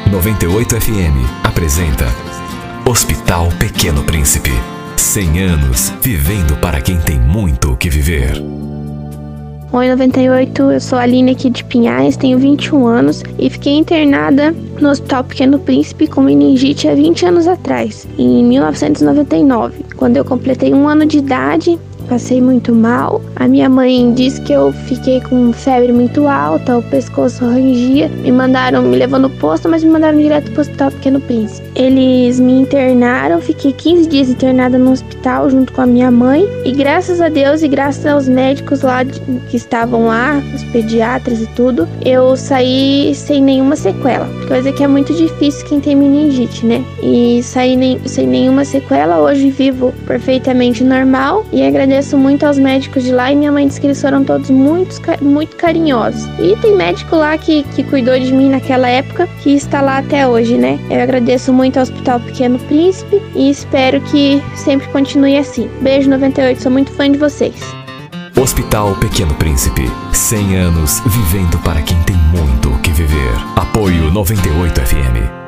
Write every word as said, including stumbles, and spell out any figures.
noventa e oito F M apresenta Hospital Pequeno Príncipe. cem anos vivendo para quem tem muito o que viver. Oi, noventa e oito, eu sou a Aline aqui de Pinhais, tenho vinte e um anos e fiquei internada no Hospital Pequeno Príncipe com meningite há vinte anos atrás, em mil novecentos e noventa e nove. Quando eu completei um ano de idade, passei muito mal. A minha mãe disse que eu fiquei com febre muito alta, o pescoço rangia. Me mandaram, me levou no posto, mas me mandaram direto para o Hospital Pequeno Príncipe. Eles me internaram, fiquei quinze dias internada no hospital junto com a minha mãe. E graças a Deus e graças aos médicos lá de, que estavam lá, os pediatras e tudo, eu saí sem nenhuma sequela. Coisa que é muito difícil quem tem meningite, né? E saí nem, sem nenhuma sequela. Hoje vivo perfeitamente normal e agradeço muito aos médicos de lá, e minha mãe disse que eles foram todos muito, muito carinhosos. E tem médico lá que, que cuidou de mim naquela época, que está lá até hoje, né? Eu agradeço muito ao Hospital Pequeno Príncipe e espero que sempre continue assim. Beijo, noventa e oito, sou muito fã de vocês. Hospital Pequeno Príncipe, cem anos vivendo para quem tem muito o que viver. Apoio noventa e oito F M.